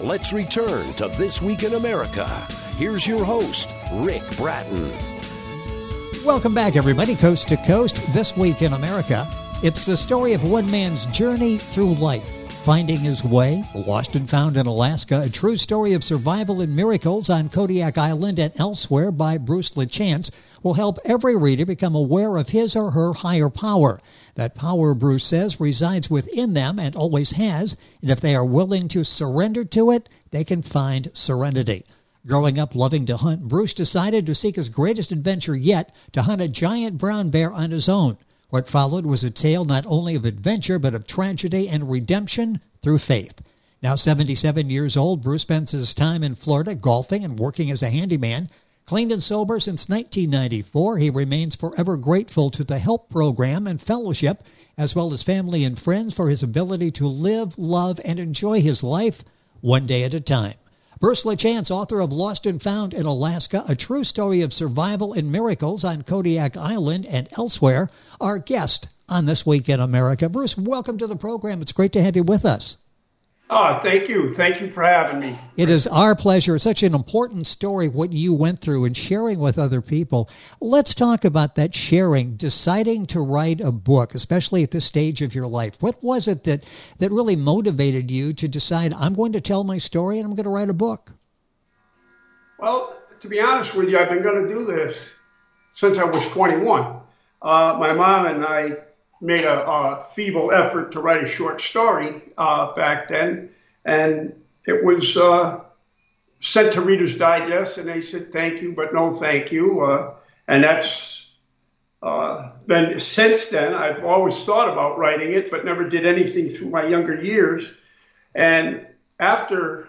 Let's return to This Week in America. Here's your host, Rick Bratton. Welcome back, everybody, coast to coast. This Week in America. It's the story of one man's journey through life, finding his way, lost and found in Alaska, a true story of survival and miracles on Kodiak Island and elsewhere by Bruce LaChance, will help every reader become aware of his or her higher power. That power, Bruce says, resides within them and always has, and if they are willing to surrender to it, they can find serenity. Growing up loving to hunt, Bruce decided to seek his greatest adventure yet, to hunt a giant brown bear on his own. What followed was a tale not only of adventure, but of tragedy and redemption through faith. Now 77 years old, Bruce spends his time in Florida golfing and working as a handyman. Clean and sober since 1994, he remains forever grateful to the HELP program and fellowship, as well as family and friends, for his ability to live, love, and enjoy his life one day at a time. Bruce LaChance, author of Lost and Found in Alaska, a true story of survival and miracles on Kodiak Island and elsewhere, our guest on This Week in America. Bruce, welcome to the program. It's great to have you with us. Oh, thank you. Thank you for having me. It is our pleasure. It's such an important story, what you went through and sharing with other people. Let's talk about that sharing, deciding to write a book, especially at this stage of your life. What was it that really motivated you to decide, I'm going to tell my story and I'm going to write a book? Well, to be honest with you, I've been going to do this since I was 21. My mom and I made a feeble effort to write a short story back then, and it was sent to Reader's Digest, and they said thank you, but no thank you. And that's then since then, I've always thought about writing it, but never did anything through my younger years. And after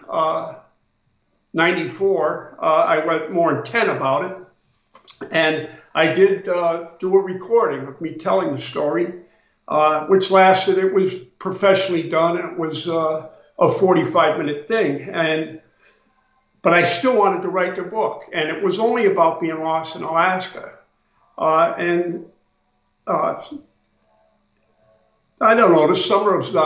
94, I went more intent about it. And I did do a recording of me telling the story, which lasted, it was professionally done. It was a 45-minute thing. But I still wanted to write the book. And it was only about being lost in Alaska. I don't know, the summer of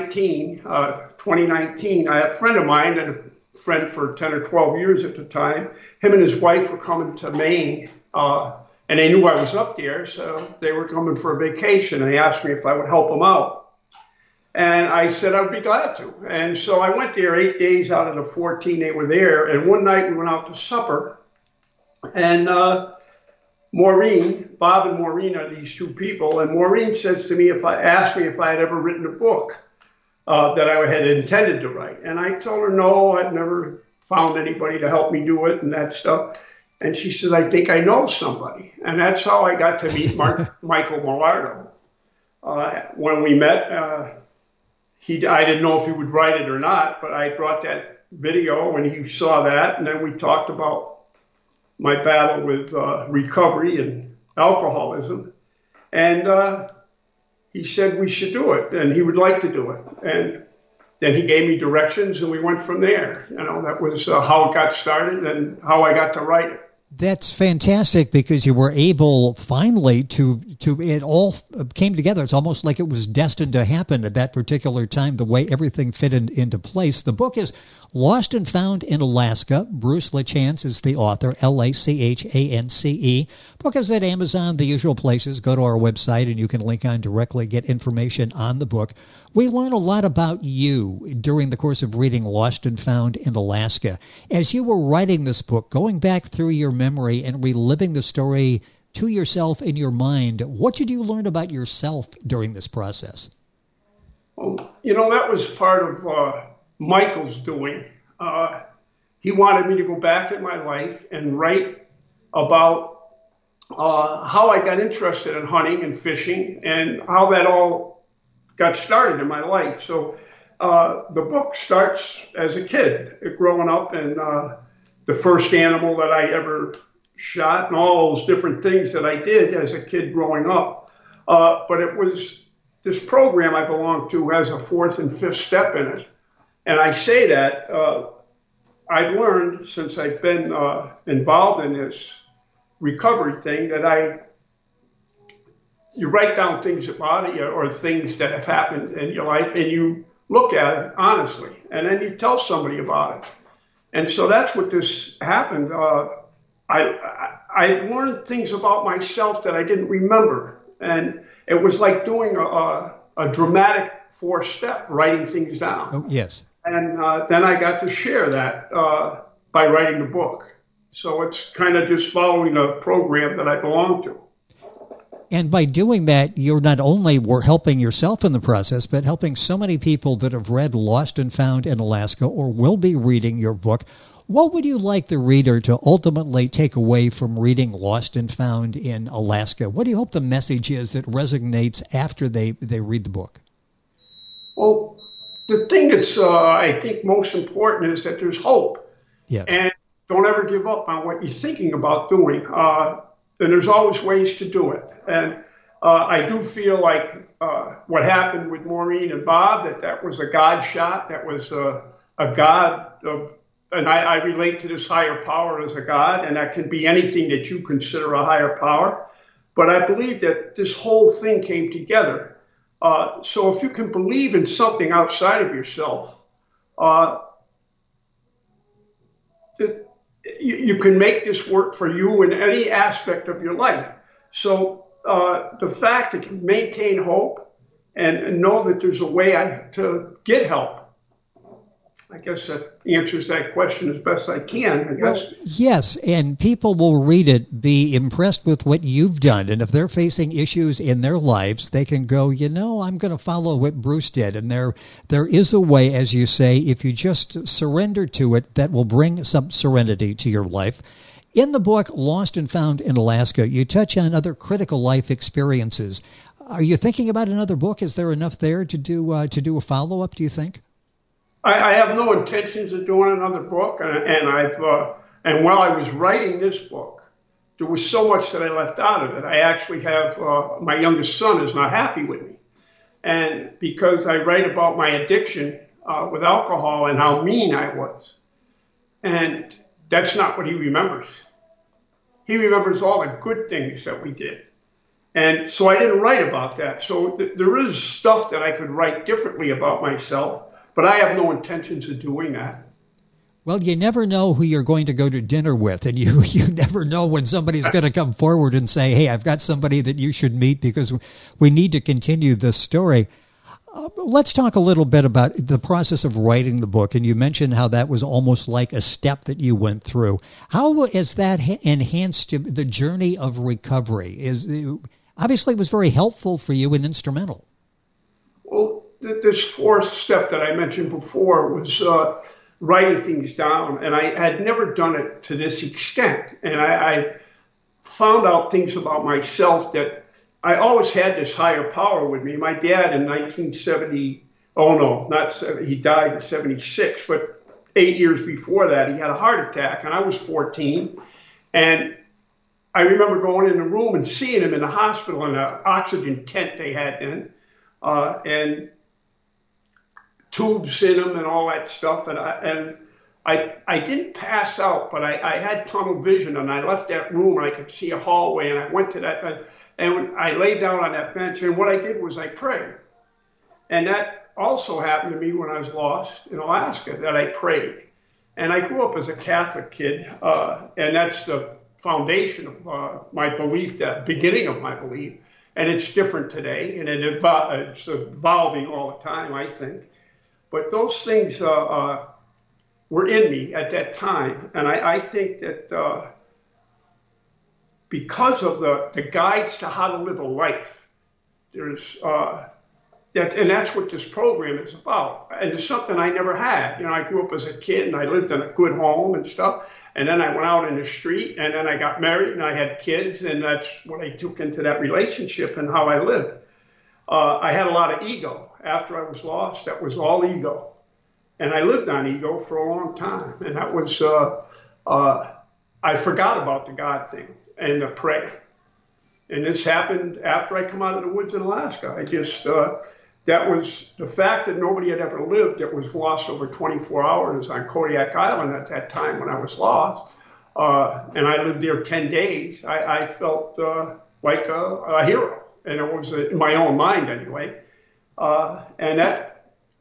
2019, I had a friend of mine, and a friend for 10 or 12 years at the time. Him and his wife were coming to Maine, and they knew I was up there, so they were coming for a vacation, and they asked me if I would help them out. And I said I would be glad to. And so I went there 8 days out of the 14 they were there, and one night we went out to supper, and Bob and Maureen are these two people, and Maureen says to me, asked me if I had ever written a book that I had intended to write. And I told her, no, I'd never found anybody to help me do it and that stuff. And she says, I think I know somebody. And that's how I got to meet Michael Millardo. When we met, I didn't know if he would write it or not, but I brought that video and he saw that. And then we talked about my battle with recovery and alcoholism. And he said we should do it, and he would like to do it. And then he gave me directions, and we went from there. You know, that was how it got started and how I got to write it. That's fantastic, because you were able finally to it all came together. It's almost like it was destined to happen at that particular time, the way everything fit into place. The book is Lost and Found in Alaska. Bruce LaChance is the author, LaChance. Book is at Amazon, the usual places. Go to our website and you can link on directly, get information on the book. We learn a lot about you during the course of reading Lost and Found in Alaska. As you were writing this book, going back through your memory and reliving the story to yourself in your mind, what did you learn about yourself during this process? Well, you know, that was part of Michael's doing. He wanted me to go back in my life and write about how I got interested in hunting and fishing and how that all got started in my life. So the book starts as a kid, growing up, and the first animal that I ever shot and all those different things that I did as a kid growing up. But it was this program I belong to has a fourth and fifth step in it. And I say that I've learned since I've been involved in this recovery thing that you write down things about you or things that have happened in your life, and you look at it honestly, and then you tell somebody about it. And so that's what this happened. I learned things about myself that I didn't remember, and it was like doing a dramatic 4-step, writing things down. Oh, yes. And then I got to share that by writing the book. So it's kind of just following a program that I belong to. And by doing that, you're not only were helping yourself in the process, but helping so many people that have read Lost and Found in Alaska or will be reading your book. What would you like the reader to ultimately take away from reading Lost and Found in Alaska? What do you hope the message is that resonates after they read the book? Well, the thing that's, I think, most important is that there's hope. Yes. And don't ever give up on what you're thinking about doing. And there's always ways to do it. And I do feel like what happened with Maureen and Bob, that was a God shot. That was a God of, and I relate to this higher power as a God, and that can be anything that you consider a higher power. But I believe that this whole thing came together. So if you can believe in something outside of yourself, you can make this work for you in any aspect of your life. So the fact that you maintain hope and know that there's a way to get help, I guess that answers that question as best I can, I guess. Well, yes, and people will read it, be impressed with what you've done. And if they're facing issues in their lives, they can go, I'm going to follow what Bruce did. And there is a way, as you say, if you just surrender to it, that will bring some serenity to your life. In the book, Lost and Found in Alaska, you touch on other critical life experiences. Are you thinking about another book? Is there enough there to do a follow-up, do you think? I have no intentions of doing another book, and while I was writing this book, there was so much that I left out of it. I actually have my youngest son is not happy with me, and because I write about my addiction with alcohol and how mean I was, and that's not what he remembers. He remembers all the good things that we did, and so I didn't write about that. So there is stuff that I could write differently about myself. But I have no intentions of doing that. Well, you never know who you're going to go to dinner with, and you never know when somebody's going to come forward and say, hey, I've got somebody that you should meet because we need to continue this story. Let's talk a little bit about the process of writing the book, and you mentioned how that was almost like a step that you went through. How has that enhanced the journey of recovery? Obviously, it was very helpful for you and instrumental. Well, this 4th step that I mentioned before was writing things down, and I had never done it to this extent. And I found out things about myself that I always had this higher power with me. My dad in 1970, he died in 76, but 8 years before that, he had a heart attack, and I was 14. And I remember going in the room and seeing him in the hospital in an oxygen tent they had then, and tubes in them and all that stuff. And I didn't pass out, but I had tunnel vision, and I left that room and I could see a hallway, and I went to that, and I laid down on that bench, and what I did was I prayed. And that also happened to me when I was lost in Alaska, that I prayed. And I grew up as a Catholic kid, and that's the foundation of my belief, that beginning of my belief. And it's different today, and it's evolving all the time, I think. But those things were in me at that time. And I think that because of the guides to how to live a life, there's and that's what this program is about. And it's something I never had. I grew up as a kid, and I lived in a good home and stuff. And then I went out in the street, and then I got married, and I had kids, and that's what I took into that relationship and how I lived. I had a lot of ego. After I was lost, that was all ego. And I lived on ego for a long time. And that was, I forgot about the God thing and the pray. And this happened after I come out of the woods in Alaska. I just, that was the fact that nobody had ever lived that was lost over 24 hours on Kodiak Island at that time when I was lost. And I lived there 10 days. I felt like a hero. And it was in my own mind anyway. And that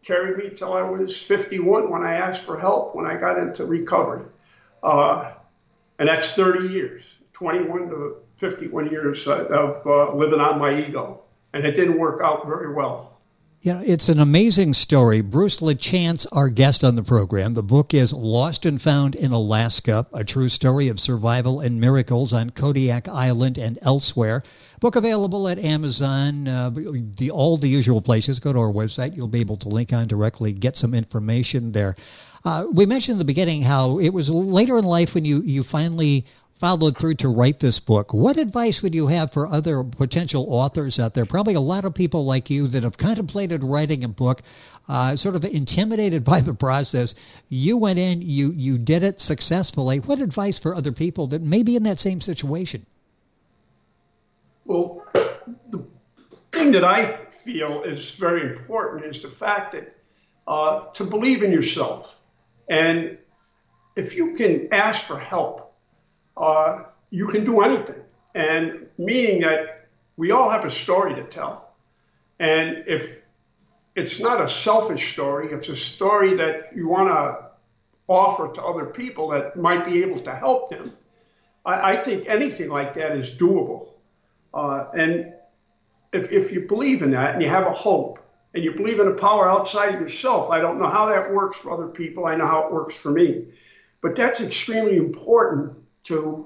carried me till I was 51 when I asked for help when I got into recovery. And that's 30 years, 21 to 51 years of living on my ego. And it didn't work out very well. You know, it's an amazing story. Bruce LaChance, our guest on the program. The book is Lost and Found in Alaska, a true story of survival and miracles on Kodiak Island and elsewhere. Book available at Amazon, all the usual places. Go to our website. You'll be able to link on directly, get some information there. We mentioned in the beginning how it was later in life when you finally followed through to write this book. What advice would you have for other potential authors out there? Probably a lot of people like you that have contemplated writing a book, sort of intimidated by the process. You went in, you did it successfully. What advice for other people that may be in that same situation? Well, the thing that I feel is very important is the fact that to believe in yourself. And if you can ask for help, you can do anything. And meaning that we all have a story to tell. And if it's not a selfish story, it's a story that you want to offer to other people that might be able to help them. I think anything like that is doable. And if you believe in that and you have a hope and you believe in a power outside of yourself, I don't know how that works for other people. I know how it works for me. But that's extremely important to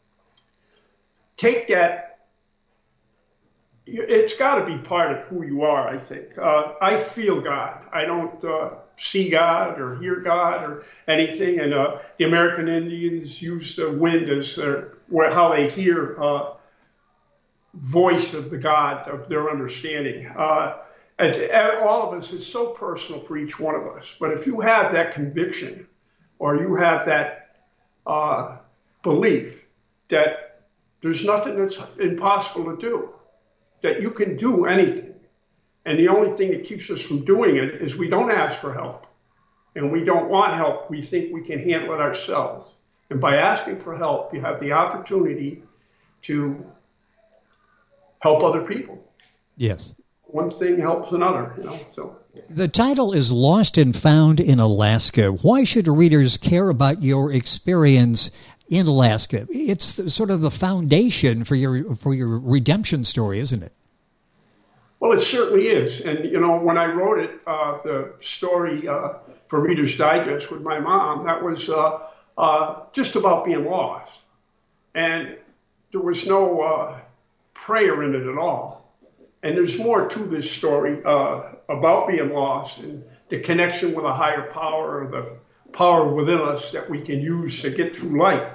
take that. It's got to be part of who you are, I think. I feel God. I don't see God or hear God or anything. And the American Indians use the wind as how they hear voice of the God of their understanding. And all of us, it's so personal for each one of us. But if you have that conviction or you have that belief that there's nothing that's impossible to do, that you can do anything. And the only thing that keeps us from doing it is we don't ask for help. And we don't want help. We think we can handle it ourselves. And by asking for help, you have the opportunity to help other people. Yes. One thing helps another, so. The title is Lost and Found in Alaska. Why should readers care about your experience in Alaska? It's sort of the foundation for your redemption story, isn't it? Well, it certainly is. And, when I wrote it, the story for Reader's Digest with my mom, that was just about being lost. And there was no prayer in it at all. And there's more to this story about being lost and the connection with a higher power, the power within us that we can use to get through life.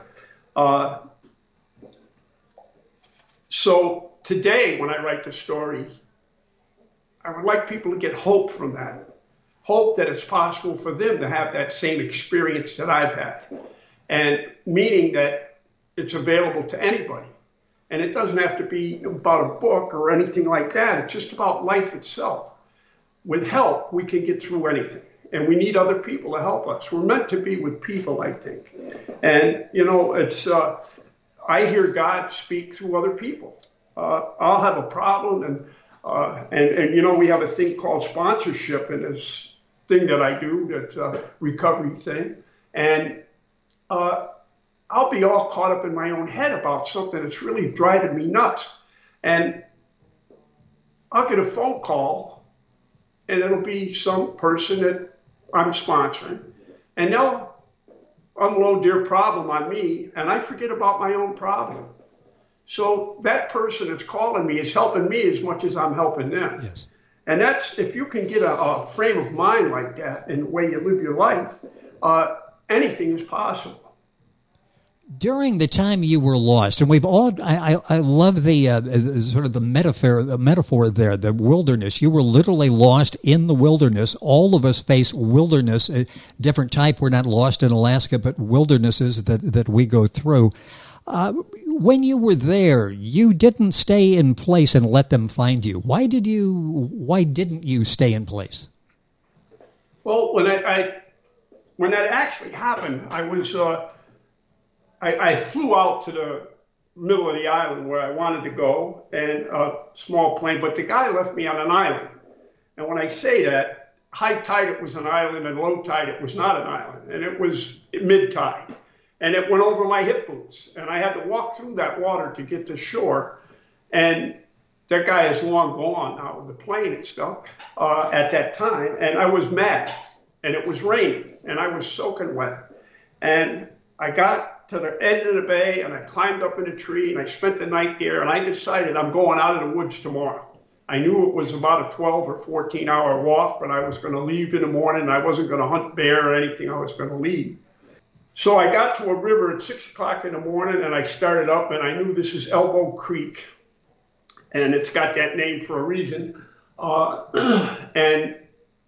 So today, when I write the story, I would like people to get hope from that. Hope that it's possible for them to have that same experience that I've had. And meaning that it's available to anybody. And it doesn't have to be about a book or anything like that. It's just about life itself. With help, we can get through anything. And we need other people to help us. We're meant to be with people, I think. And, it's I hear God speak through other people. I'll have a problem, and we have a thing called sponsorship in this thing that I do, that recovery thing. And I'll be all caught up in my own head about something that's really driving me nuts. And I'll get a phone call, and it'll be some person that I'm sponsoring, and they'll unload their problem on me, and I forget about my own problem. So that person that's calling me is helping me as much as I'm helping them. Yes. And that's, if you can get a frame of mind like that in the way you live your life, anything is possible. During the time you were lost, and we've all, I love the sort of the metaphor there, the wilderness. You were literally lost in the wilderness. All of us face wilderness, a different type. We're not lost in Alaska, but wildernesses that we go through. When you were there, you didn't stay in place and let them find you. Why didn't you stay in place? Well, when that actually happened, I was. I flew out to the middle of the island where I wanted to go, and a small plane, but the guy left me on an island. And when I say that, high tide it was an island, and low tide it was not an island, and it was mid tide, and it went over my hip boots, and I had to walk through that water to get to shore. And that guy is long gone now with the plane and stuff at that time, and I was mad, and it was raining, and I was soaking wet, and I got to the end of the bay, and I climbed up in a tree, and I spent the night there, and I decided I'm going out of the woods tomorrow. I knew it was about a 12 or 14-hour walk, but I was going to leave in the morning. I wasn't going to hunt bear or anything. I was going to leave. So I got to a river at 6 o'clock in the morning, and I started up, and I knew this is Elbow Creek, and it's got that name for a reason. And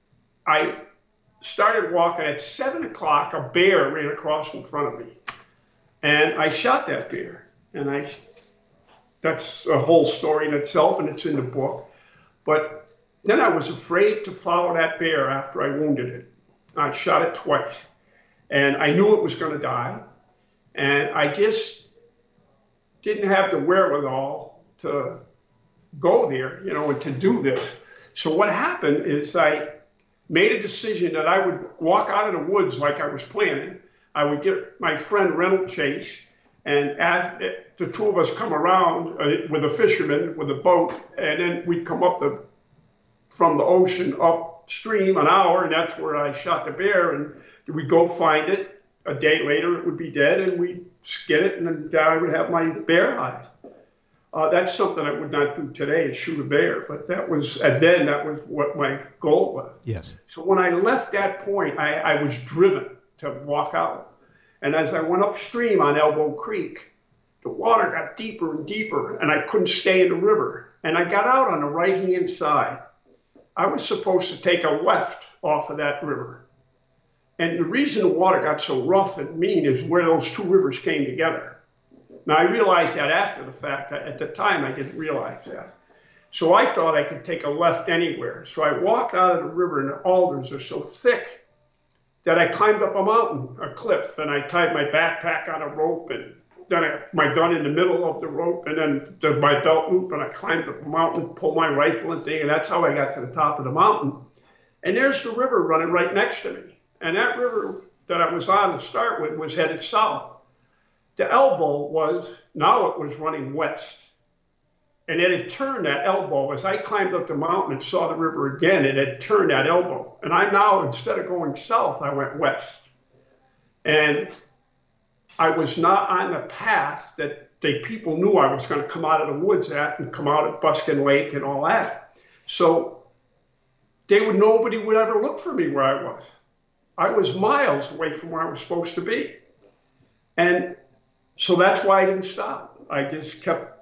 I started walking. At 7 o'clock, a bear ran across in front of me, and I shot that bear. And that's a whole story in itself, and it's in the book. But then I was afraid to follow that bear after I wounded it. I shot it twice, and I knew it was going to die, and I just didn't have the wherewithal to go there, and to do this. So what happened is I made a decision that I would walk out of the woods like I was planning. I would get my friend Reynolds Chase, and the two of us come around with a fisherman with a boat, and then we'd come up from the ocean upstream an hour, and that's where I shot the bear, and we'd go find it. A day later, it would be dead, and we'd skin it, and then I would have my bear hide. That's something I would not do today, is shoot a bear, but that was what my goal was. Yes. So when I left that point, I was driven to walk out. And as I went upstream on Elbow Creek, the water got deeper and deeper, and I couldn't stay in the river. And I got out on the right-hand side. I was supposed to take a left off of that river. And the reason the water got so rough and mean is where those two rivers came together. Now, I realized that after the fact. At the time, I didn't realize that. So I thought I could take a left anywhere. So I walked out of the river, and the alders are so thick that I climbed up a mountain, a cliff, and I tied my backpack on a rope, and then my gun in the middle of the rope, and then my belt loop, and I climbed up a mountain, pulled my rifle and thing, and that's how I got to the top of the mountain. And there's the river running right next to me. And that river that I was on to start with was headed south. The elbow now it was running west. And it had turned that elbow. As I climbed up the mountain and saw the river again, it had turned that elbow. And I now, instead of going south, I went west. And I was not on the path that people knew I was going to come out of the woods at and come out at Buskin Lake and all that. So nobody would ever look for me where I was. I was miles away from where I was supposed to be. And so that's why I didn't stop. I just kept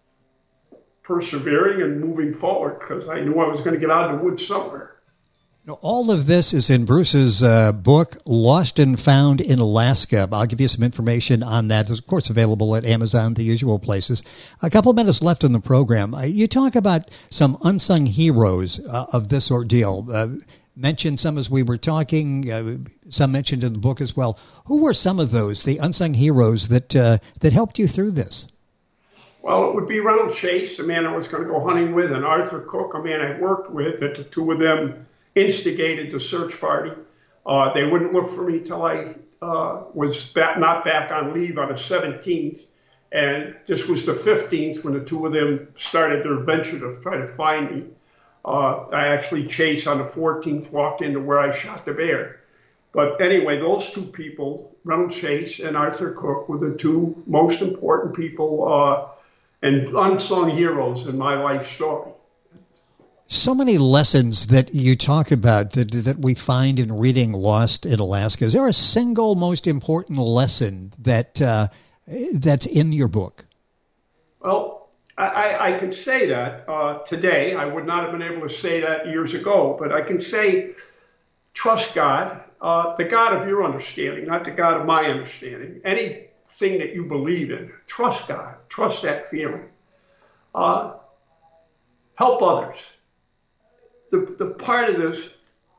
persevering and moving forward because I knew I was going to get out of the woods somewhere. All of this is in Bruce's book, Lost and Found in Alaska. I'll give you some information on that. It's, of course, available at Amazon, the usual places. A couple minutes left in the program. You talk about some unsung heroes of this ordeal. Mentioned some as we were talking, some mentioned in the book as well. Who were some of those, the unsung heroes that helped you through this? Well, it would be Reynolds Chase, the man I was going to go hunting with, and Arthur Cook, a man I worked with, that the two of them instigated the search party. They wouldn't look for me till I was not back on leave on the 17th, and this was the 15th when the two of them started their venture to try to find me. I actually, Chase on the 14th walked into where I shot the bear. But anyway, those two people, Reynolds Chase and Arthur Cook, were the two most important people and unsung heroes in my life story. So many lessons that you talk about that we find in reading Lost in Alaska. Is there a single most important lesson that's in your book? Well, I can say that today. I would not have been able to say that years ago, but I can say trust God, the God of your understanding, not the God of my understanding. Anything that you believe in, trust God, trust that feeling. Help others. The part of this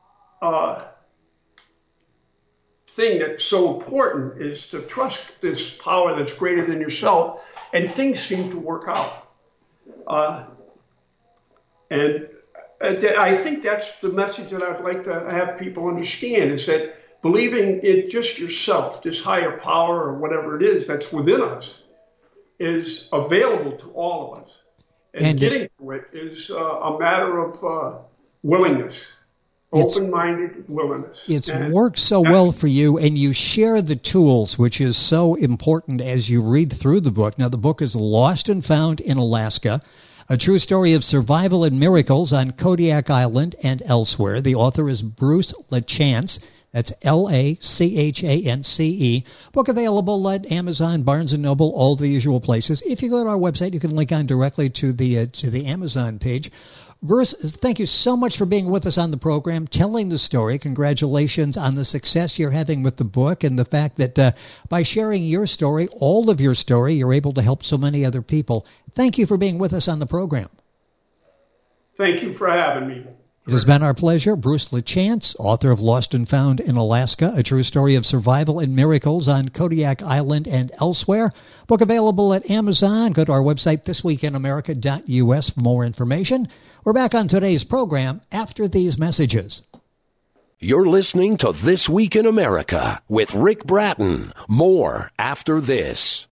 thing that's so important is to trust this power that's greater than yourself, and things seem to work out. And I think that's the message that I'd like to have people understand, is that believing in just yourself, this higher power or whatever it is that's within us, is available to all of us. And getting to it is a matter of willingness, open-minded willingness. It's worked so well for you, and you share the tools, which is so important as you read through the book. Now, the book is Lost and Found in Alaska, a true story of survival and miracles on Kodiak Island and elsewhere. The author is Bruce LaChance. That's LaChance. Book available at Amazon, Barnes & Noble, all the usual places. If you go to our website, you can link on directly to the Amazon page. Bruce, thank you so much for being with us on the program, telling the story. Congratulations on the success you're having with the book and the fact that by sharing your story, all of your story, you're able to help so many other people. Thank you for being with us on the program. Thank you for having me. It has been our pleasure. Bruce LaChance, author of Lost and Found in Alaska, a true story of survival and miracles on Kodiak Island and elsewhere. Book available at Amazon. Go to our website, thisweekinamerica.us, for more information. We're back on today's program after these messages. You're listening to This Week in America with Rick Bratton. More after this.